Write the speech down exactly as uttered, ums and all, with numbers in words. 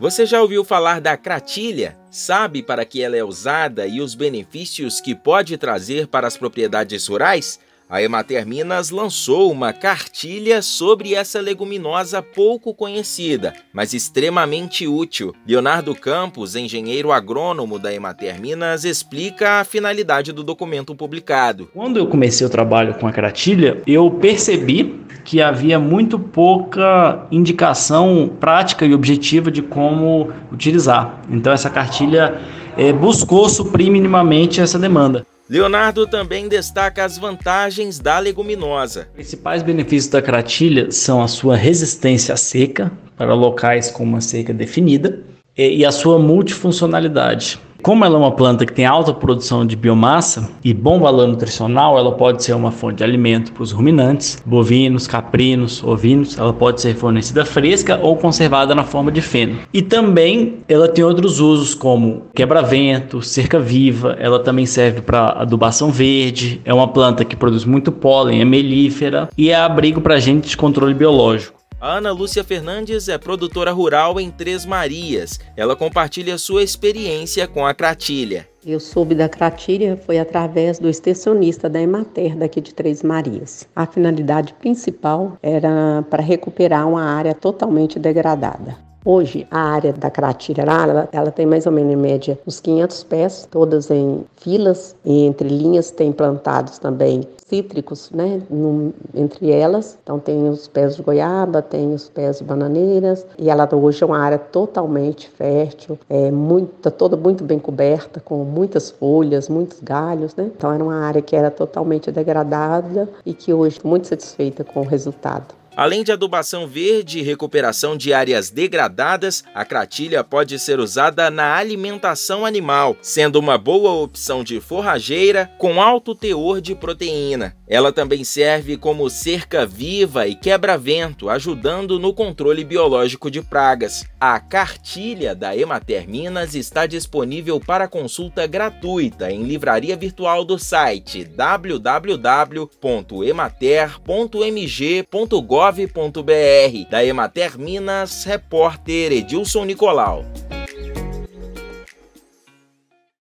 Você já ouviu falar da cratilha? Sabe para que ela é usada e os benefícios que pode trazer para as propriedades rurais? A Emater Minas lançou uma cartilha sobre essa leguminosa pouco conhecida, mas extremamente útil. Leonardo Campos, engenheiro agrônomo da Emater Minas, explica a finalidade do documento publicado. Quando eu comecei o trabalho com a cartilha, eu percebi que havia muito pouca indicação prática e objetiva de como utilizar. Então essa cartilha é, buscou suprir minimamente essa demanda. Leonardo também destaca as vantagens da leguminosa. Os principais benefícios da cartilha são a sua resistência à seca, para locais com uma seca definida, e a sua multifuncionalidade. Como ela é uma planta que tem alta produção de biomassa e bom valor nutricional, ela pode ser uma fonte de alimento para os ruminantes, bovinos, caprinos, ovinos. Ela pode ser fornecida fresca ou conservada na forma de feno. E também ela tem outros usos como quebra-vento, cerca viva. Ela também serve para adubação verde. É uma planta que produz muito pólen, é melífera e é abrigo para agentes de controle biológico. A Ana Lúcia Fernandes é produtora rural em Três Marias. Ela compartilha sua experiência com a cratilha. Eu soube da cratilha foi através do extensionista da Emater daqui de Três Marias. A finalidade principal era para recuperar uma área totalmente degradada. Hoje, a área da cratilha, ela, ela tem mais ou menos em média uns quinhentos pés, todas em filas, e entre linhas tem plantados também cítricos, né, no, entre elas. Então tem os pés de goiaba, tem os pés de bananeiras, e ela hoje é uma área totalmente fértil, é muito, toda muito bem coberta, com muitas folhas, muitos galhos, né? Então era uma área que era totalmente degradada e que hoje estou muito satisfeita com o resultado. Além de adubação verde e recuperação de áreas degradadas, a cratilha pode ser usada na alimentação animal, sendo uma boa opção de forrageira com alto teor de proteína. Ela também serve como cerca viva e quebra-vento, ajudando no controle biológico de pragas. A cartilha da Emater Minas está disponível para consulta gratuita em livraria virtual do site w w w ponto emater ponto m g ponto gov ponto b r. Da Emater Minas, repórter Edilson Nicolau.